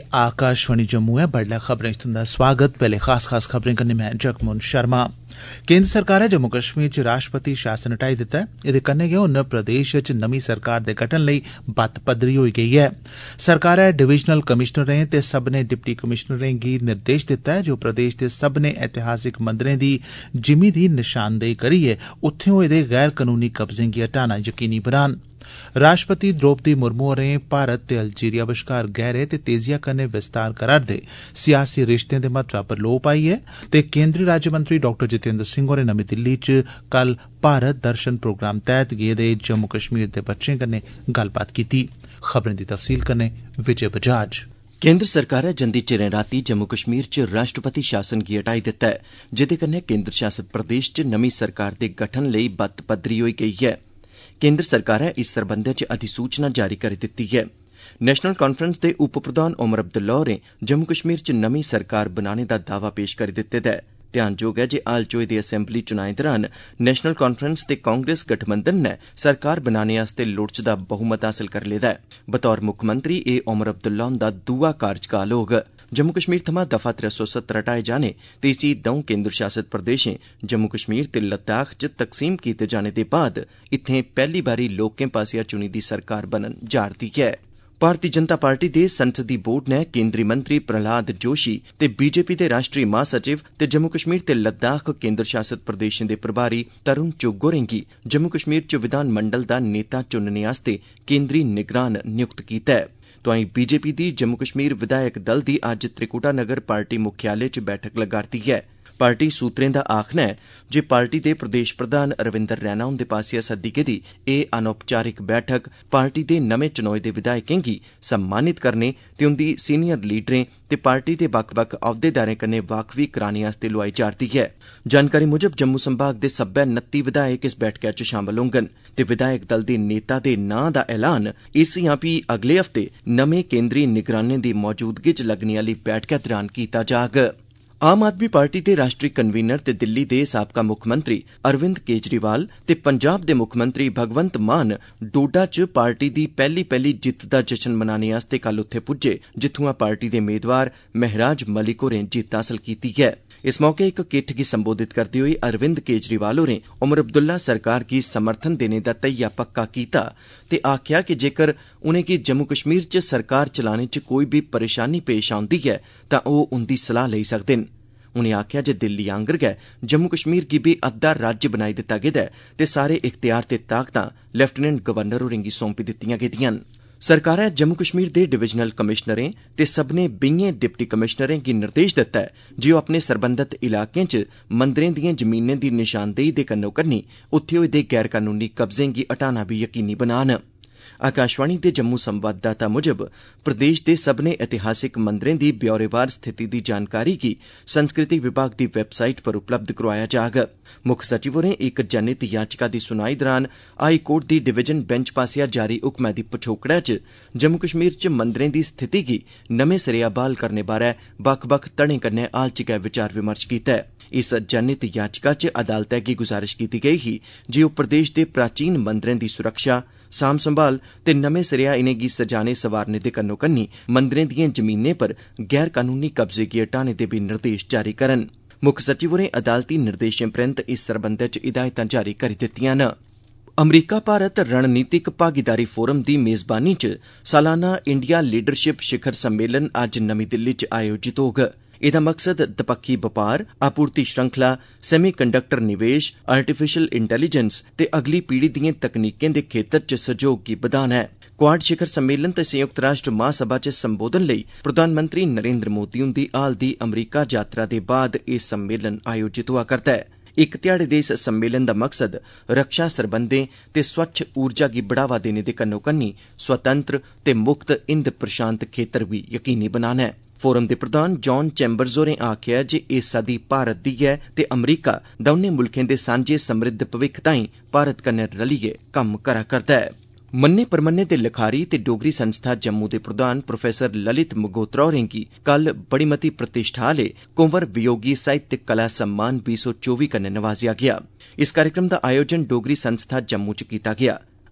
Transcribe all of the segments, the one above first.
आकाशवाणी जम्मू है। बडलै खबरें च तुंदा स्वागत। पैहले खास खबरें कन्नै मैं जगमोहन शर्मा। केन्द्र सरकारै जम्मू कश्मीर च राष्ट्रपति शासन हटाई दित्ता ऐ। एदे कन्नै गै हुन प्रदेश च नमीं सरकार दे गठन लेई बत्त पदरी होई गेई ऐ। सरकारै डिविजनल कमिशनरें ते सब्बनें डिप्टी कमिशनरें गी निर्देश दित्ता ऐ जे ओह् प्रदेश दे सब्बनें ऐतिहासिक मंदरें दी जिमीं दी निशानदेही करियै उत्थें होए दे गैर कनूनी कब्जें गी हटाना यकीनी बनान। राष्ट्रपति द्रौपदी मुर्मू होरें भारत ते अल्जीरिया बश्कार गहरे ते तेजिया कन्नै विस्तार करा'रदे सियासी रिश्तें दे महत्वै पर लोऽ पाई ऐ ते केन्द्री राज्यमंत्री डॉ जितेंद्र सिंह होरें नमीं दिल्ली च कल भारत दर्शन प्रोग्राम तैह्त गेदे जम्मू कश्मीर दे बच्चें कन्नै गल्लबात कीती। खबरें दी तफसील कन्नै विजय बजाज। केन्द्र सरकारै जंदी चिरें रातीं जम्मू कश्मीर च राष्ट्रपति शासन गी हटाई दित्ता ऐ, जेदे कन्नै केन्द्र शासित प्रदेश च नमीं सरकार दे गठन लेई बत्त पदरी होई गेई ऐ। केन्द्र सरकारै इस सरबंधै च अधिसूचना जारी करी दित्ती ऐ। नेशनल कांफ्रेंस दे उप प्रधान ओमर अब्दुल्ला होरें जम्मू कश्मीर च नमीं सरकार बनाने दा दावा पेश करी दित्ते दा ऐ। ध्यानजोग ऐ जे हाल च होए दे असैम्बली चुनाएं दरान नेशनल कांफ्रेंस ते कांग्रेस गठबंधन नै सरकार बनाने आस्तै लोड़चदा बहुमत हासल करी लेदा ऐ। बतौर मुक्खमंत्री एह् ओमर अब्दुल्ला हुंदा दूआ कार्यकाल होग। जम्मू कश्मीर थमां दफा 370 हटाए जाने ते इसी दौं केन्द्र शासित प्रदेशें जम्मू कश्मीर ते लद्दाख च तकसीम कीते जाने दे बाद इत्थें पैहली बारी लोकें पासेआ चुनी दी सरकार बनन जा'रदी ऐ। भारतीय जनता पार्टी दे संसदी बोर्ड नै केन्द्री मंत्री प्रहलाद जोशी ते बीजेपी दे राष्ट्री महासचिव ते जम्मू कश्मीर ते लद्दाख केन्द्र शासित प्रदेशें दे प्रभारी तरुण चुग होरें गी जम्मू कश्मीर च विधानमंडल दा नेता चुनने आस्तै केन्द्री निगरान नियुक्त कीता ऐ। तोआईं बीजेपी दी जम्मू कश्मीर विधायक दल दी अज्ज त्रिकुटा नगर पार्टी मुख्यालय च बैठक लगा'रदी ऐ। पार्टी सूत्रें दा आखना ऐ जे पार्टी दे प्रदेश प्रधान रविंदर रैना हुंदे पासेआ सद्दी गेदी एह् अनौपचारिक बैठक पार्टी दे नमें चुनोए दे विधायकें गी सम्मानित करने ते उंदी सीनियर लीडरें ते पार्टी दे बक्ख-बक्ख अहदेदारें कन्नै वाकफी कराने आस्तै लोआई जा'रदी ऐ। जानकारी मुजब जम्मू संभाग दे सब्बै 29 विधायक इस बैठका च शामल होंगन ते विधायक दल दे नेता दे नां दा ऐलान इस जां फ्ही अगले हफ्ते नमें केन्द्री निगरानें दी मौजूदगी च लग्गने आह्ली बैठका दरान कीता जाग। आम आदमी पार्टी दे राष्ट्री कन्वीनर ते दिल्ली दे साबका मुक्खमंत्री अरविंद केजरीवाल ते पंजाब दे मुक्खमंत्री भगवंत मान डोडा च पार्टी दी पैहली जित्त दा जश्न मनाने आस्तै कल उत्थे पुज्जे, जित्थुआं पार्टी दे मेदवार महराज मलिक होरें जित्त हासल कीती ऐ। इस मौके इक किट्ठ गी संबोधित करदे होई अरविंद केजरीवाल होरें ओमर अब्दुल्ला सरकार गी समर्थन देने दा धैया पक्का कीता ते आखेआ कि जेकर उनेंगी जम्मू कश्मीर च सरकार चलाने च कोई बी परेशानी पेश औंदी ऐ तां ओह् उंदी सलाह लेई सकदे न। उनें आखेआ जे दिल्ली आंगर गै जम्मू कश्मीर गी बी अद्धा राज्य बनाई दित्ता गेदा ऐ ते सारे इख्तियार ते ताकतां लेफ्टिनेंट गवर्नर होरें गी सौंपी दित्तिआं गेदिआं न। सरकारै जम्मू कश्मीर दे डिविजनल कमिशनरें ते सब्भनें 20 डिप्टी कमिशनरें गी निर्देश दित्ता ऐ जे ओह् अपने सरबंधत इलाकें च मंदरें दिएं जमीनें दी निशानदेही दे कन्नो-कन्नी उत्थे होए दे गैर कनूनी कब्जें गी हटाना बी यकीनी बनान। आकाशवाणी दे जम्मू संवाददाता मुजब प्रदेश दे सब्भनें ऐतिहासिक मंदरें दी ब्यौरेवार स्थिति दी जानकारी गी संस्कृति विभाग दी वैबसाइट पर उपलब्ध करोआया जाग। मुक्ख सचिव होरें इक जनहित याचिका दी सुनवाई दरान हाई कोर्ट दी डिवीजन बेंच पासेआ जारी हुक्मै दी पछोकड़ै च जम्मू कश्मीर च मंदरें दी स्थिति गी नमें सिरेआ बहाल करने बारै बक्ख-बक्ख धड़ें कन्नै हाल च गै विचार विमर्श कीता ऐ। इस जनहित याचिका च अदालतै गी गुजारिश कीती गेई ही जे ओह् प्रदेश दे प्राचीन मंदरें दी सुरक्षा, साम संभाल ते नमें सिरेआ इनेंगी सजाने सवारने दे कन्नो-कन्नी मंदरें दिएं जमीनें पर गैर कनूनी कब्जे गी हटाने दे बी निर्देश जारी करन। मुक्ख सचिव होरें अदालती निर्देशें परैंत इस सरबंधै च हिदायतां जारी करी दित्तिआं न। अमरीका भारत रणनीतिक भागीदारी फोरम दी मेज़बानी च सालाना इंडिया लीडरशिप शिखर सम्मेलन अज्ज नमीं दिल्ली च आयोजित होग। एह्दा मकसद दपक्खी बपार, आपूर्ति श्रृंखला, सेमीकंडक्टर निवेश, आर्टिफिशियल इंटेलीजेंस ते अगली पीढ़ी दिएं तकनीकें दे खेतर च सैह्योग गी बधाना ऐ। क्वाड शिखर सम्मेलन ते संयुक्त राष्ट्र महासभा च संबोधन लेई प्रधानमंत्री नरेंद्र मोदी हुंदी हाल दी अमरीका यात्रा दे बाद एह् सम्मेलन आयोजित होआ करदा ऐ। इक ध्याड़े दे इस सम्मेलन दा मकसद रक्षा सरबंधें ते स्वच्छ ऊर्जा गी बढ़ावा देने दे कन्नो-कन्नी स्वतंत्र ते मुक्त हिंद प्रशांत खेतर बी यकीनी बनाना ऐ। फोरम दे प्रधान जॉन चैम्बर्स होरें आखेआ जे एह् सदी भारत दी ऐ ते अमरीका दौनें मुल्खें दे सांझे समृद्ध भविक्ख ताईं भारत कन्नै रलियै कम्म करा करदा ऐ। मन्ने परमन्ने दे लखारी ते डोगरी संस्था जम्मू दे प्रधान प्रोफैसर ललित मगोत्रा होरें गी कल बड़ी मती प्रतिष्ठा आह्ले कुंवर वियोगी साहित्य कला सम्मान 2024 कन्नै नवाजेआ गेआ। इस कार्यक्रम दा आयोजन डोगरी संस्था जम्मू च कीता गेआ।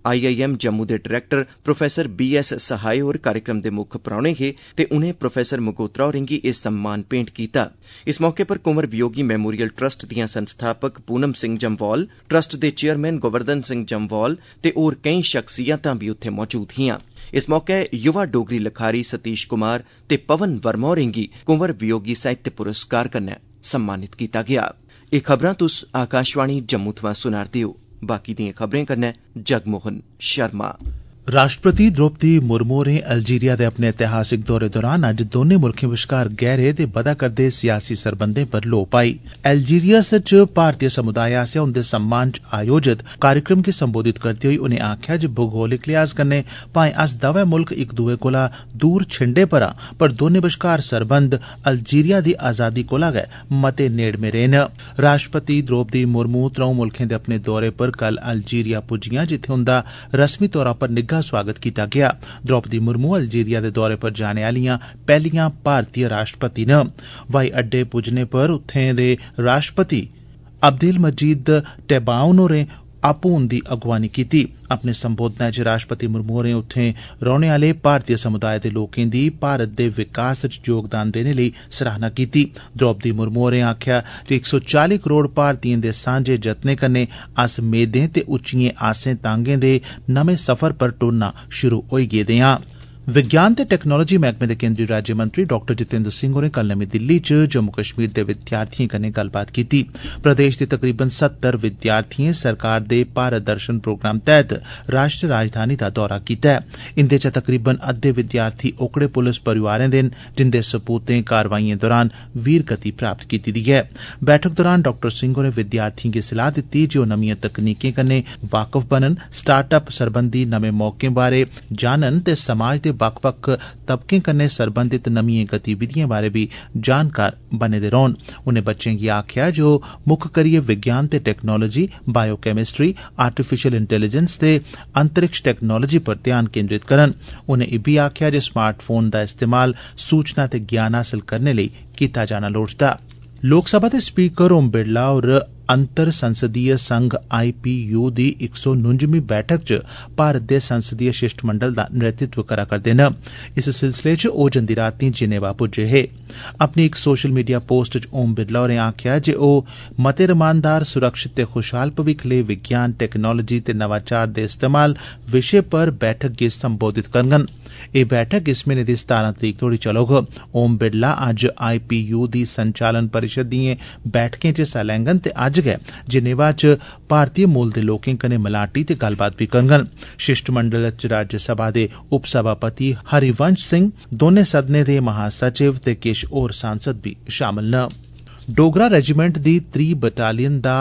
IIM जम्मू दे डायरैक्टर प्रोफैसर BS सहाय होर कार्यक्रम दे मुक्ख परौहने हे ते उनें प्रोफैसर मगोत्रा होरें गी एह् सम्मान भेंट कीता। इस मौके पर कुंवर वियोगी मैमोरियल ट्रस्ट दियां संस्थापक पूनम सिंह जम्वाल, ट्रस्ट दे चेयरमैन गोवर्धन सिंह जम्वाल ते होर केई शख्सियतां बी उत्थे मौजूद हियां। इस मौके युवा डोगरी लखारी सतीश कुमार ते पवन वर्मा होरें गी कुंवर वियोगी साहित्य पुरस्कार कन्नै सम्मानित कीता गेआ। एह् खबरां तुस आकाशवाणी जम्मू थमां सुना'रदे ओ। बाकी दिएं खबरें कन्नै जगमोहन शर्मा। राष्ट्रपति द्रौपदी मुर्मू होरें अल्जीरिया दे अपने ऐतिहासिक दौरे दौरान अज्ज दौनें मुल्खें बश्कार गहरे ते बधा करदे सियासी सरबंधें पर लोऽ पाई। अल्जीरियस च भारतीय समुदाय आसेआ उंदे सम्मान च आयोजित कार्यक्रम गी संबोधित करदे होई उनें आखेआ जे भूगोलिक लिहाज कन्नै भाएं अस दवै मुल्ख इक दुए कोला दूर छिंडे पर आं पर दौनें बश्कार सरबंध अल्जीरिया दी आजादी कोला गै मते नेड़मे रेह् न। राष्ट्रपति द्रौपदी मुर्मू त्र'ऊं मुल्खें दे अपने दौरे पर कल अल्जीरिया पुज्जियां जित्थे उंदा रस्मी तौरा पर स्वागत किया गया। द्रौपदी मुर्मू अल्जीरिया दे दौरे पर जाने आलियां पैहलियां भारतीय राष्ट्रपति न। हवाई अड्डे पुज्जने पर उत्थें दे राष्ट्रपति अब्देल मजीद टेबाउन होरें आपूं उंदी अगवानी कीती। अपने संबोधनै च राष्ट्रपति मुर्मू होरें उत्थें रौहने आले भारतीय समुदाय दे लोकें दी भारत दे विकास च योगदान देने लेई सराहना कीती। द्रौपदी मुर्मू होरें आखेआ जे 140 करोड़ भारतीयें दे सांझे जतनें कन्नै अस मेदें ते उच्चिएं आसें तांगें दे नमें सफर पर टुरना शुरू होई गेदे आं। विज्ञान ते टेक्नोलाजी मैह्कमे दे केंद्री राज्यमंत्री डॉ जितेंद्र सिंह होरें कल नमीं दिल्ली च जम्मू कश्मीर दे विद्यार्थिएं कन्नै गल्लबात कीती। प्रदेश दे तकरीबन 70 विद्यार्थिएं सरकार दे भारत दर्शन प्रोग्राम तैहत राष्ट्र राजधानी दा दौरा कीता ऐ। इंदे चा तकरीबन अद्दे विद्यार्थी ओकड़े पुलस परिवारें दे न जिंदे सपूतें कारवाइएं दौरान वीर गति प्राप्त कीती दी ऐ। बैठक दौरान डॉ सिंह होरें विद्यार्थिएं गी सलाह दित्ती जे ओह् नमियां तकनीकें कन्नै वाकफ बनन, स्टार्टअप सरबंधी नमें मौकें बारै जानन ते समाज दे बक्ख-बक्ख तबकें कन्नै सरबंधित नमिएं गतिविधिएं बारै बी जानकार बने दे रौह्न। उनें बच्चें गी आखेआ जे ओह् मुक्ख करियै विज्ञान ते टेक्नोलाजी, बायोकेमिस्ट्री, आर्टिफिशियल इंटेलीजेंस ते अंतरिक्ष टेक्नोलाजी पर ध्यान केंद्रित करन। उनें इब्बी आखेआ जे स्मार्टफोन दा इस्तेमाल सूचना ते ज्ञान हासल करने लेई कीता जाना लोड़चदा। लोकसभा दे स्पीकर ओम बिरला होर अंतर संसदीय संघ IPU दी 149वीं बैठक च भारत दे संसदीय शिष्टमंडल दा नेतृत्व करा करदे न। इस सिलसिले च ओह् जंदी रातीं जिनेवा पुज्जे हे। अपनी इक सोशल मीडिया पोस्ट च ओम बिरला होरें आखेआ जे ओह् मते रमानदार, सुरक्षित ते खुशहाल भविक्ख लेई विज्ञान, टेक्नोलाजी ते नवाचार दे इस्तेमाल विशे पर बैठक गी संबोधित करङन। एह् बैठक इस म्हीने दी 17 तरीक तोड़ी चलोग। ओम बिरला अज्ज IPU दी संचालन परिषद दिएं बैठकें च हिस्सा लैङन ते अज्ज गै जिनेवा च भारतीय मूल दे लोकें कन्नै मलाटी ते गल्लबात बी करङन। शिष्टमंडल च राज्यसभा दे उपसभापति हरिवंश सिंह, दौनें सदनें दे महासचिव ते किश होर सांसद बी शामल न। डोगरा रेजिमेंट दी 3 बटालियन दा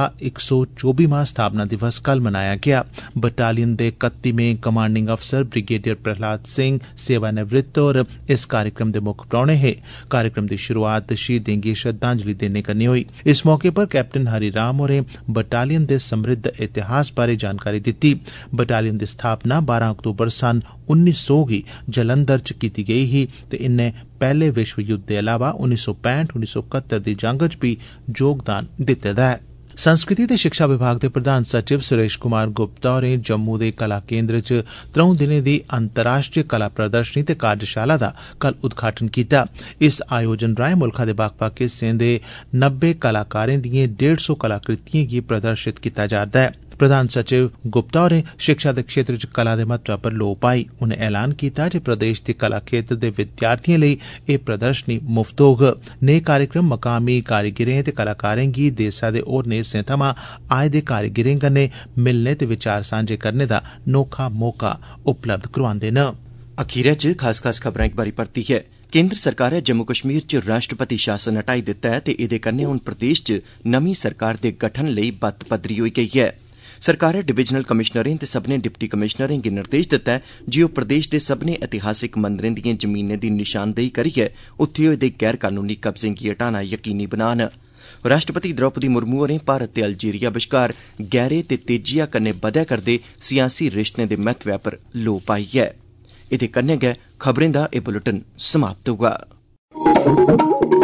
124वां स्थापना दिवस कल मनाया गेआ। बटालियन दे 31वें कमांडिंग अफसर ब्रिगेडियर प्रहलाद सिंह सेवानिवृत्त होर इस कार्यक्रम दे मुक्ख परौहने हे। कार्यक्रम दी शुरुआत शहीदें गी श्रद्धांजलि देने कन्नै होई। इस मौके पर कैप्टन हरि राम होरें बटालियन दे समृद्ध इतिहास बारै जानकारी दित्ती। बटालियन दी स्थापना 12 अक्तूबर सन 1900 गी जलंधर च कीती गेई ही ते इन्नै पैहले विश्व युद्ध दे अलावा 1965-1971 दी जंग च भी योगदान दित्ते दा ऐ। संस्कृति ते शिक्षा विभाग दे प्रधान सचिव सुरेश कुमार गुप्ता होरें जम्मू दे कला केंद्र च 3 दिनें दी अंतर्राष्ट्रीय कला प्रदर्शनी ते कार्यशाला दा कल उद्घाटन कीता। इस आयोजन राएं मुल्खा दे बक्ख-बक्ख हिस्सें दे 90 कलाकारें दिएं 150 कलाकृतिएं गी प्रदर्शित कीता जा'रदा ऐ। प्रधान सचिव गुप्ता होरें शिक्षा दे क्षेत्र च कला दे महत्व पर लोऽ पाई। उनें ऐलान कीता जे प्रदेश दी कला क्षेत्र दे विद्यार्थिएं लेई एह् प्रदर्शनी मुफ्त होग। नेह कार्यक्रम मकामी कारीगिरें ते कलाकारें गी देसै दे होरनें हिस्सें थमां आए दे कारीगिरें कन्नै मिलने ते विचार सांझे करने दा नोखा मौका उपलब्ध करोआंदे न। अखीरै च खास खबरां इक बारी परती है। केंद्र सरकारै जम्मू कश्मीर च राष्ट्रपति शासन हटाई दित्ता ऐ ते एह्दे कन्नै हून प्रदेश च नमीं सरकार दे गठन लेई बत्त पदरी होई गेई ऐ। सरकारै डिवीजनल कमिशनरें ते सब्भनें डिप्टी कमिशनरें गी निर्देश दित्ता ऐ जे ओह् प्रदेश दे सब्भनें ऐतिहासिक मंदरें दिएं जमीनें दी निशानदेही करियै उत्थे होए दे गैर कनूनी कब्जें गी हटाना यकीनी बनान। राष्ट्रपति द्रौपदी मुर्मू होरें भारत ते अल्जीरिया बश्कार गैहरे ते तेजिया कन्नै बधै करदे सियासी रिश्तें दे महत्वै पर लोऽ पाई ऐ। एह्दे कन्नै गै खबरें दा एह् बुलेटिन समाप्त होआ।